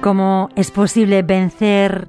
¿Cómo es posible vender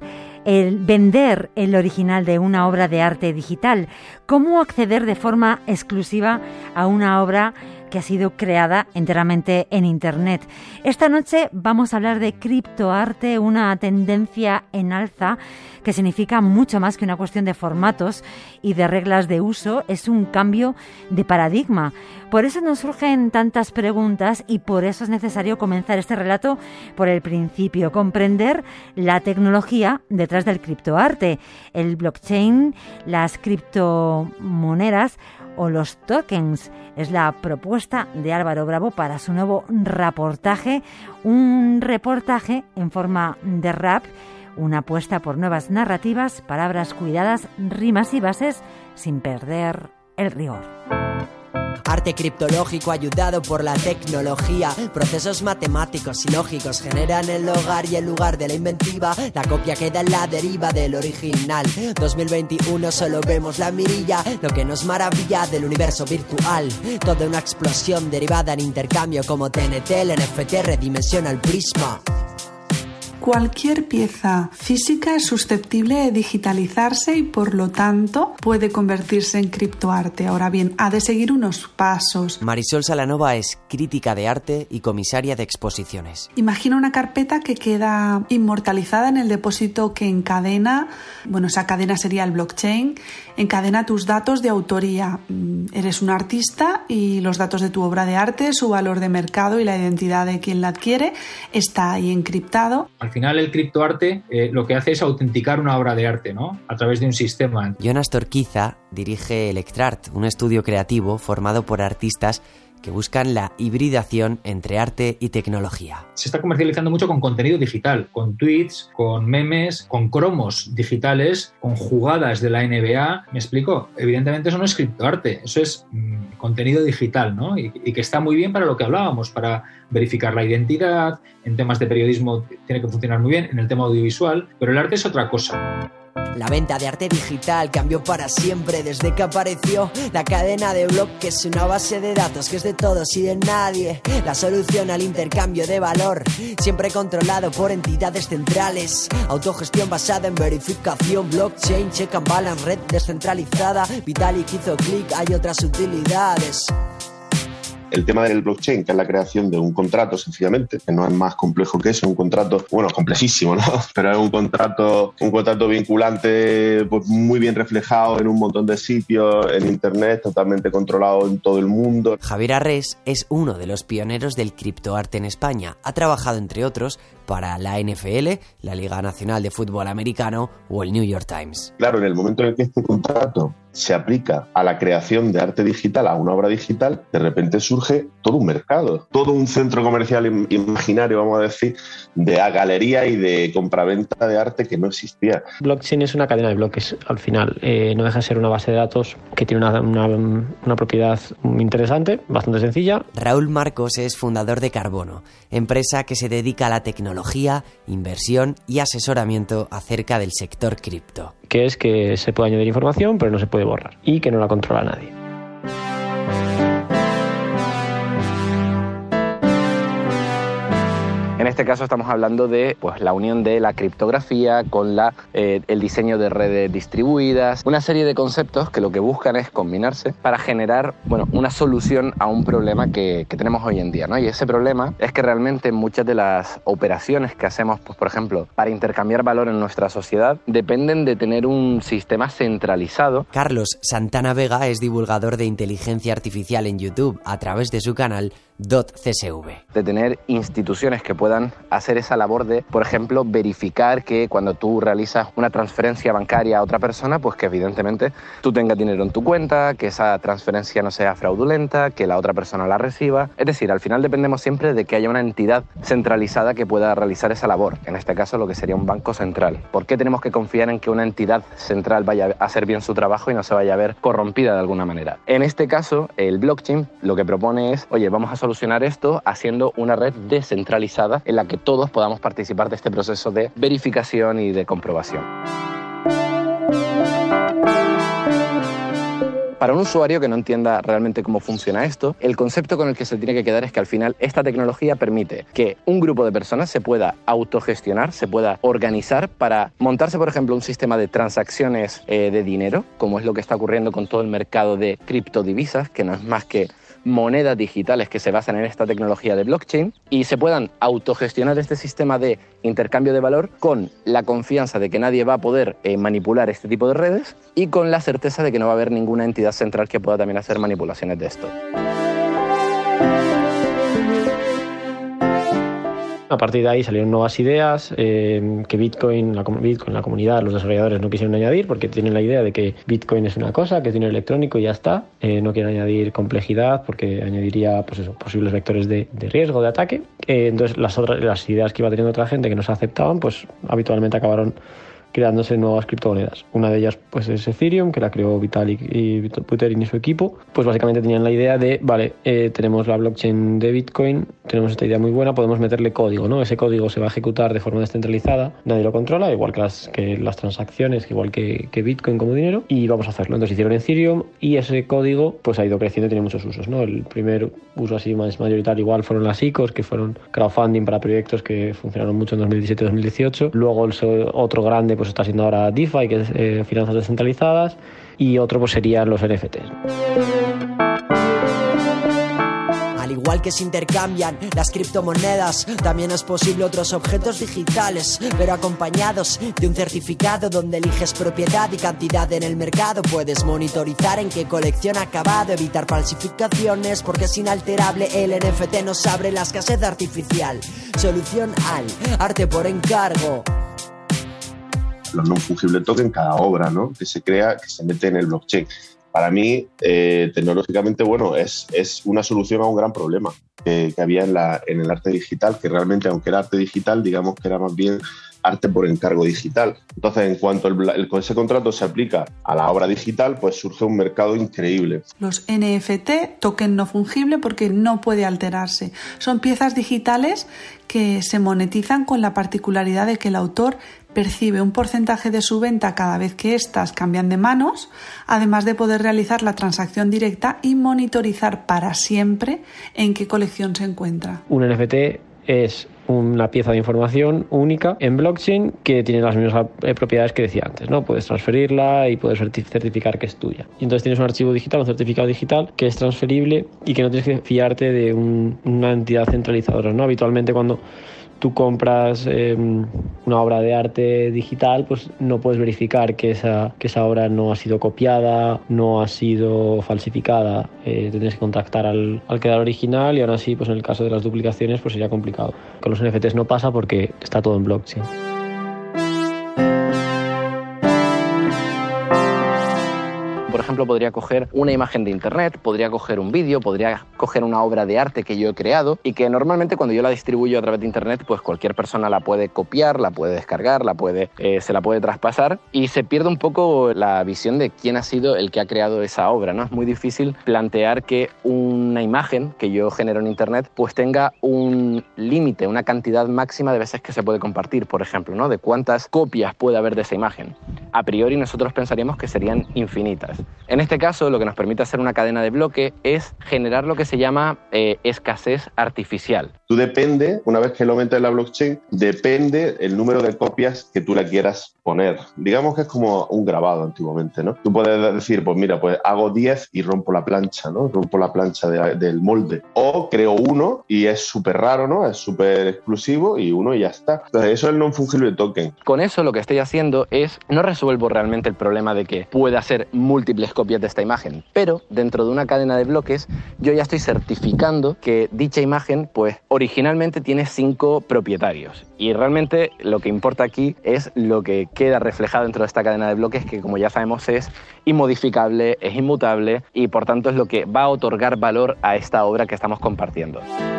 el original de una obra de arte digital? ¿Cómo acceder de forma exclusiva a una obra que ha sido creada enteramente en Internet? Esta noche vamos a hablar de criptoarte, una tendencia en alza que significa mucho más que una cuestión de formatos y de reglas de uso. Es un cambio de paradigma. Por eso nos surgen tantas preguntas y por eso es necesario comenzar este relato por el principio, comprender la tecnología detrás del criptoarte, el blockchain, las criptomonedas o los tokens. Es la propuesta de Álvaro Bravo para su nuevo reportaje, un reportaje en forma de rap, una apuesta por nuevas narrativas, palabras cuidadas, rimas y bases sin perder el rigor. Arte criptológico ayudado por la tecnología. Procesos matemáticos y lógicos generan el hogar y el lugar de la inventiva. La copia queda en la deriva del original. 2021 solo vemos la mirilla, lo que nos maravilla del universo virtual. Toda una explosión derivada en intercambio como TNT, el NFT redimensiona el prisma. Cualquier pieza física es susceptible de digitalizarse y por lo tanto puede convertirse en criptoarte. Ahora bien, ha de seguir unos pasos. Marisol Salanova es crítica de arte y comisaria de exposiciones. Imagina una carpeta que queda inmortalizada en el depósito que encadena, esa cadena sería el blockchain, encadena tus datos de autoría. Eres un artista y los datos de tu obra de arte, su valor de mercado y la identidad de quien la adquiere está ahí encriptado. Al final el criptoarte lo que hace es autenticar una obra de arte, ¿no? A través de un sistema. Jonas Torquiza dirige Electrart, un estudio creativo formado por artistas que buscan la hibridación entre arte y tecnología. Se está comercializando mucho con contenido digital, con tweets, con memes, con cromos digitales, con jugadas de la NBA. ¿Me explico? Evidentemente eso no es criptoarte, eso es contenido digital, ¿no? Y que está muy bien para lo que hablábamos, para verificar la identidad. En temas de periodismo tiene que funcionar muy bien, en el tema audiovisual, pero el arte es otra cosa. La venta de arte digital cambió para siempre desde que apareció la cadena de bloques, una base de datos que es de todos y de nadie. La solución al intercambio de valor, siempre controlado por entidades centrales. Autogestión basada en verificación, blockchain, check and balance, red descentralizada. Vitalik hizo clic, hay otras utilidades. El tema del blockchain, que es la creación de un contrato, sencillamente, que no es más complejo que eso, un contrato, complejísimo, ¿no? Pero es un contrato vinculante, pues muy bien reflejado en un montón de sitios, en Internet, totalmente controlado en todo el mundo. Javier Arrés es uno de los pioneros del criptoarte en España. Ha trabajado, entre otros, para la NFL, la Liga Nacional de Fútbol Americano o el New York Times. Claro, en el momento en el que este contrato se aplica a la creación de arte digital, a una obra digital, de repente surge todo un mercado, todo un centro comercial imaginario, vamos a decir, de galería y de compraventa de arte que no existía. Blockchain es una cadena de bloques, al final. No deja de ser una base de datos que tiene una propiedad interesante, bastante sencilla. Raúl Marcos es fundador de Carbono, empresa que se dedica a la tecnología, inversión y asesoramiento acerca del sector cripto. Que es que se puede añadir información, pero no se puede borrar y que no la controla nadie. En este caso estamos hablando de la unión de la criptografía con el diseño de redes distribuidas, una serie de conceptos que lo que buscan es combinarse para generar una solución a un problema que tenemos hoy en día, ¿no? Y ese problema es que realmente muchas de las operaciones que hacemos, por ejemplo, para intercambiar valor en nuestra sociedad, dependen de tener un sistema centralizado. Carlos Santana Vega es divulgador de inteligencia artificial en YouTube a través de su canal .csv. De tener instituciones que puedan hacer esa labor de, por ejemplo, verificar que cuando tú realizas una transferencia bancaria a otra persona, pues que evidentemente tú tengas dinero en tu cuenta, que esa transferencia no sea fraudulenta, que la otra persona la reciba. Es decir, al final dependemos siempre de que haya una entidad centralizada que pueda realizar esa labor. En este caso, lo que sería un banco central. ¿Por qué tenemos que confiar en que una entidad central vaya a hacer bien su trabajo y no se vaya a ver corrompida de alguna manera? En este caso, el blockchain lo que propone es, vamos a solucionar esto haciendo una red descentralizada en la que todos podamos participar de este proceso de verificación y de comprobación. Para un usuario que no entienda realmente cómo funciona esto, el concepto con el que se tiene que quedar es que al final esta tecnología permite que un grupo de personas se pueda autogestionar, se pueda organizar para montarse, por ejemplo, un sistema de transacciones de dinero, como es lo que está ocurriendo con todo el mercado de criptodivisas, que no es más que monedas digitales que se basan en esta tecnología de blockchain, y se puedan autogestionar este sistema de intercambio de valor con la confianza de que nadie va a poder manipular este tipo de redes y con la certeza de que no va a haber ninguna entidad central que pueda también hacer manipulaciones de esto. A partir de ahí salieron nuevas ideas que Bitcoin, la comunidad, los desarrolladores no quisieron añadir porque tienen la idea de que Bitcoin es una cosa, que es dinero electrónico y ya está. No quieren añadir complejidad porque añadiría posibles vectores de riesgo, de ataque. Entonces las ideas que iba teniendo otra gente que no se aceptaban, pues habitualmente acabaron creándose nuevas criptomonedas. Una de ellas pues es Ethereum, que la creó Vitalik y Buterin y su equipo. Pues básicamente tenían la idea de, tenemos la blockchain de Bitcoin, tenemos esta idea muy buena, podemos meterle código, ¿no? Ese código se va a ejecutar de forma descentralizada, nadie lo controla, igual que las transacciones, igual que Bitcoin como dinero, y vamos a hacerlo. Entonces hicieron Ethereum y ese código pues ha ido creciendo y tiene muchos usos, ¿no? El primer uso así más mayoritario igual fueron las ICOs, que fueron crowdfunding para proyectos que funcionaron mucho en 2017-2018. Luego otro grande pues está siendo ahora DeFi, que es finanzas descentralizadas, y otro pues serían los NFTs. Al igual que se intercambian las criptomonedas, también es posible otros objetos digitales, pero acompañados de un certificado donde eliges propiedad y cantidad en el mercado. Puedes monitorizar en qué colección ha acabado, evitar falsificaciones porque es inalterable. El NFT nos abre la escasez artificial. Solución al arte por encargo. Los non fungible token, cada obra, ¿no?, que se crea, que se mete en el blockchain. Para mí, tecnológicamente, es una solución a un gran problema que había en el arte digital, que realmente, aunque era arte digital, digamos que era más bien arte por encargo digital. Entonces, en cuanto ese contrato se aplica a la obra digital, pues surge un mercado increíble. Los NFT, token no fungible porque no puede alterarse. Son piezas digitales que se monetizan con la particularidad de que el autor percibe un porcentaje de su venta cada vez que éstas cambian de manos, además de poder realizar la transacción directa y monitorizar para siempre en qué colección se encuentra. Un NFT es una pieza de información única en blockchain que tiene las mismas propiedades que decía antes, ¿no? Puedes transferirla y puedes certificar que es tuya. Y entonces tienes un archivo digital, un certificado digital que es transferible y que no tienes que fiarte de una entidad centralizadora, ¿no? Habitualmente cuando tú compras una obra de arte digital, pues no puedes verificar que esa obra no ha sido copiada, no ha sido falsificada. Tienes que contactar al creador original y aún así, pues en el caso de las duplicaciones, pues sería complicado. Con los NFTs no pasa porque está todo en blockchain. Por ejemplo, podría coger una imagen de internet, podría coger un vídeo, podría coger una obra de arte que yo he creado y que normalmente cuando yo la distribuyo a través de internet, pues cualquier persona la puede copiar, la puede descargar, se la puede traspasar y se pierde un poco la visión de quién ha sido el que ha creado esa obra, ¿no? Es muy difícil plantear que una imagen que yo genero en internet pues tenga un límite, una cantidad máxima de veces que se puede compartir, por ejemplo, ¿no? De cuántas copias puede haber de esa imagen. A priori nosotros pensaríamos que serían infinitas. En este caso, lo que nos permite hacer una cadena de bloque es generar lo que se llama escasez artificial. Tú depende, una vez que lo metes en la blockchain, depende el número de copias que tú le quieras poner. Digamos que es como un grabado antiguamente, ¿no? Tú puedes decir, pues mira, pues hago 10 y rompo la plancha, ¿no? Rompo la plancha del molde. O creo uno y es súper raro, ¿no? Es súper exclusivo y uno y ya está. Entonces, eso es el non-fungible token. Con eso lo que estoy haciendo es, no resuelvo realmente el problema de que pueda hacer múltiples copias de esta imagen, pero dentro de una cadena de bloques yo ya estoy certificando que dicha imagen pues originalmente tiene 5 propietarios y realmente lo que importa aquí es lo que queda reflejado dentro de esta cadena de bloques, que como ya sabemos es inmodificable, es inmutable y por tanto es lo que va a otorgar valor a esta obra que estamos compartiendo.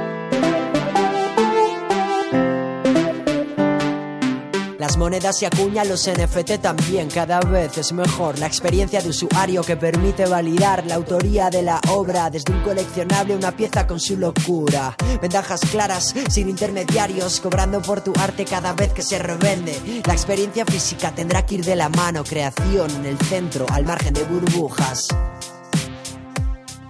Las monedas se acuñan, los NFT también, cada vez es mejor la experiencia de usuario que permite validar la autoría de la obra, desde un coleccionable a una pieza con su locura. Ventajas claras, sin intermediarios, cobrando por tu arte cada vez que se revende. La experiencia física tendrá que ir de la mano, creación en el centro, al margen de burbujas.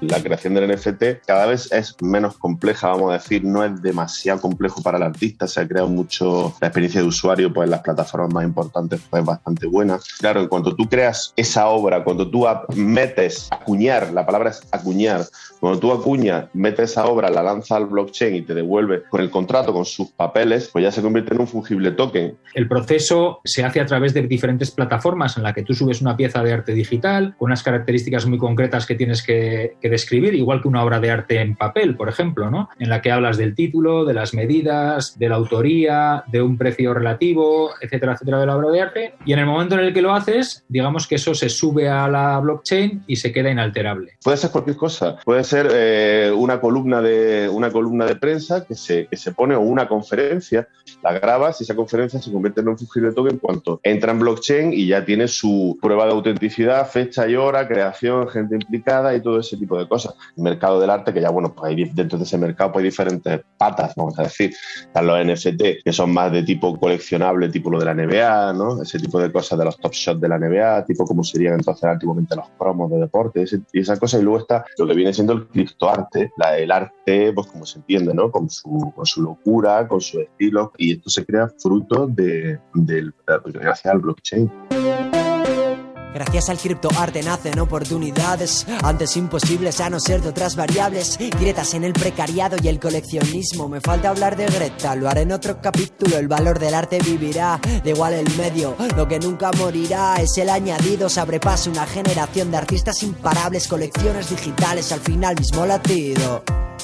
la creación del NFT cada vez es menos compleja, vamos a decir, no es demasiado complejo para el artista, se ha creado mucho, la experiencia de usuario pues en las plataformas más importantes pues es bastante buena. Claro, en cuanto tú creas esa obra, cuando tú metes, acuñar, la palabra es acuñar, cuando tú acuñas, metes esa obra, la lanzas al blockchain y te devuelve con el contrato, con sus papeles, pues ya se convierte en un fungible token. El proceso se hace a través de diferentes plataformas en la que tú subes una pieza de arte digital con unas características muy concretas que tienes que describir, igual que una obra de arte en papel, por ejemplo, ¿no? En la que hablas del título, de las medidas, de la autoría, de un precio relativo, etcétera, etcétera, de la obra de arte. Y en el momento en el que lo haces, digamos que eso se sube a la blockchain y se queda inalterable. Puede ser cualquier cosa. Puede ser una columna de prensa que se pone, o una conferencia, la grabas y esa conferencia se convierte en un fungible token en cuanto entra en blockchain y ya tiene su prueba de autenticidad, fecha y hora, creación, gente implicada y todo ese tipo de cosas. El mercado del arte, que ya, bueno, pues dentro de ese mercado pues hay diferentes patas, vamos a decir. Están los NFT, que son más de tipo coleccionable, tipo lo de la NBA, ¿no? Ese tipo de cosas de los top shots de la NBA, tipo como serían entonces antiguamente los cromos de deporte y esas cosas. Y luego está lo que viene siendo el criptoarte, el arte, pues como se entiende, ¿no? Con su locura, con su estilo, y esto se crea fruto gracias al blockchain. Gracias al criptoarte nacen oportunidades antes imposibles a no ser de otras variables. Grietas en el precariado y el coleccionismo. Me falta hablar de Greta, lo haré en otro capítulo. El valor del arte vivirá, da igual el medio. Lo que nunca morirá es el añadido. Se abre paso una generación de artistas imparables, colecciones digitales, al final mismo latido.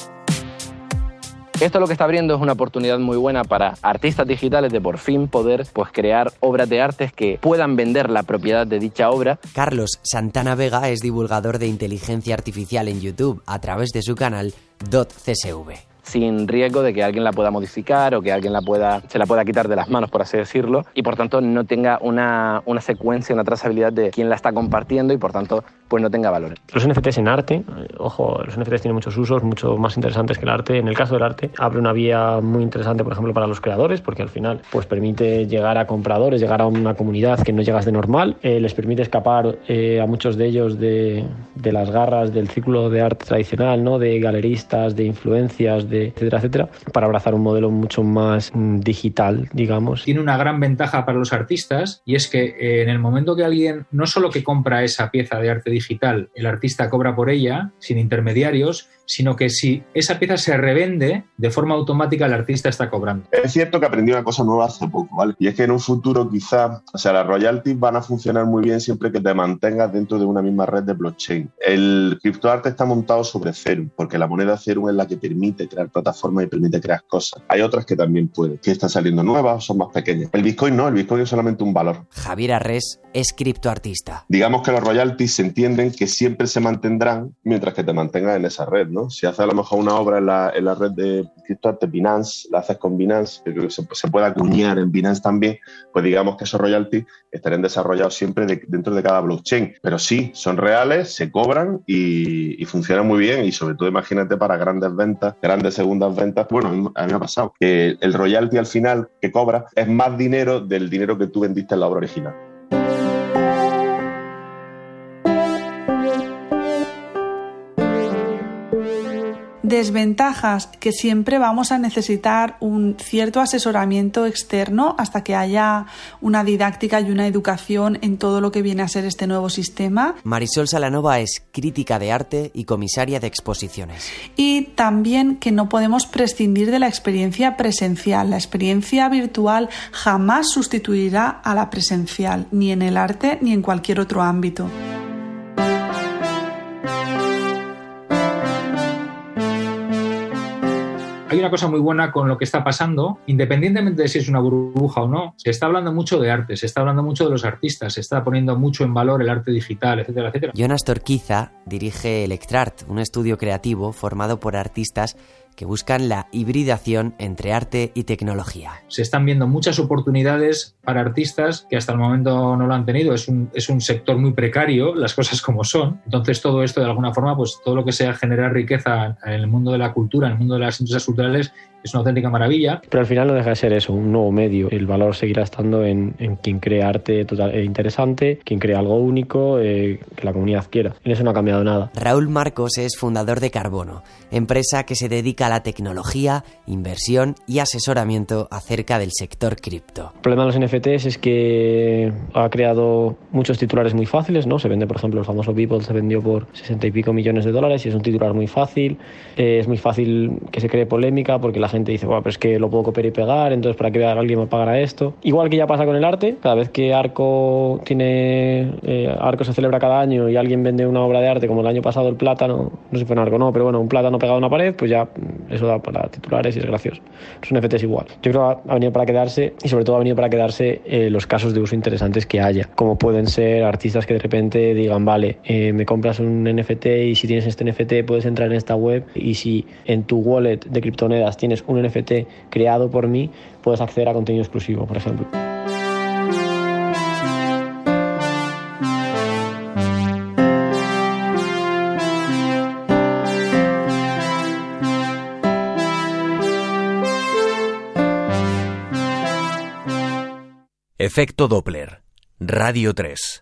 Esto lo que está abriendo es una oportunidad muy buena para artistas digitales de por fin poder crear obras de artes que puedan vender la propiedad de dicha obra. Carlos Santana Vega es divulgador de inteligencia artificial en YouTube a través de su canal .csv. Sin riesgo de que alguien la pueda modificar o que alguien se la pueda quitar de las manos, por así decirlo, y por tanto no tenga una secuencia, una trazabilidad de quién la está compartiendo y por tanto pues no tenga valor. Los NFTs en arte, ojo, los NFTs tienen muchos usos, mucho más interesantes que el arte. En el caso del arte, abre una vía muy interesante, por ejemplo, para los creadores, porque al final pues permite llegar a compradores, llegar a una comunidad que no llegas de normal, les permite escapar a muchos de ellos de las garras del círculo de arte tradicional, ¿no? De galeristas, de influencias, etcétera, etcétera, para abrazar un modelo mucho más digital, digamos. Tiene una gran ventaja para los artistas y es que en el momento que alguien no solo que compra esa pieza de arte digital, el artista cobra por ella, sin intermediarios, sino que si esa pieza se revende, de forma automática el artista está cobrando. Es cierto que aprendí una cosa nueva hace poco, ¿vale? Y es que en un futuro quizá, las royalties van a funcionar muy bien siempre que te mantengas dentro de una misma red de blockchain. El criptoarte está montado sobre Ethereum, porque la moneda Ethereum es la que permite crear plataformas y permite crear cosas. Hay otras que también pueden, que están saliendo nuevas, son más pequeñas. El Bitcoin no, el Bitcoin es solamente un valor. Javier Arrés es criptoartista. Digamos que los royalties se entienden que siempre se mantendrán mientras que te mantengas en esa red, ¿no? Si haces a lo mejor una obra en la red de criptoarte Binance, la haces con Binance, que se puede acuñar en Binance también, pues digamos que esos royalties estarían desarrollados siempre dentro de cada blockchain. Pero sí, son reales, se cobran y funcionan muy bien, y sobre todo imagínate para grandes ventas, grandes segundas ventas. Bueno, a mí me ha pasado que el royalty al final que cobra es más dinero del dinero que tú vendiste en la obra original. Desventajas, que siempre vamos a necesitar un cierto asesoramiento externo hasta que haya una didáctica y una educación en todo lo que viene a ser este nuevo sistema. Marisol Salanova es crítica de arte y comisaria de exposiciones. Y también que no podemos prescindir de la experiencia presencial. La experiencia virtual jamás sustituirá a la presencial, ni en el arte ni en cualquier otro ámbito. Hay una cosa muy buena con lo que está pasando, independientemente de si es una burbuja o no, se está hablando mucho de arte, se está hablando mucho de los artistas, se está poniendo mucho en valor el arte digital, etcétera, etcétera. Jonas Torquiza dirige Electrart, un estudio creativo formado por artistas que buscan la hibridación entre arte y tecnología. Se están viendo muchas oportunidades para artistas que hasta el momento no lo han tenido. Es un sector muy precario, las cosas como son. Entonces todo esto, de alguna forma, pues todo lo que sea generar riqueza en el mundo de la cultura, en el mundo de las industrias culturales, es una auténtica maravilla. Pero al final no deja de ser eso, un nuevo medio. El valor seguirá estando en quien crea arte interesante, quien crea algo único, que la comunidad quiera. En eso no ha cambiado cambiado nada. Raúl Marcos es fundador de Carbono, empresa que se dedica a la tecnología, inversión y asesoramiento acerca del sector cripto. El problema de los NFTs es que ha creado muchos titulares muy fáciles, ¿no? Se vende, por ejemplo, el famoso Beeple se vendió por 60 y pico millones de dólares y es un titular muy fácil. Es muy fácil que se cree polémica porque la gente dice, bueno, pero es que lo puedo copiar y pegar, entonces ¿para qué alguien me pagará esto? Igual que ya pasa con el arte, cada vez que Arco se celebra cada año y alguien vende una obra de arte, como el año pasado el plátano, no sé si fue en Arco, no, pero bueno, un plátano pegado a una pared, pues ya eso da para titulares y es gracioso. Los NFTs igual. Yo creo que ha venido para quedarse y sobre todo ha venido para quedarse los casos de uso interesantes que haya, como pueden ser artistas que de repente digan, vale, me compras un NFT y si tienes este NFT puedes entrar en esta web y si en tu wallet de criptomonedas tienes un NFT creado por mí, puedes acceder a contenido exclusivo, por ejemplo. Efecto Doppler, Radio 3.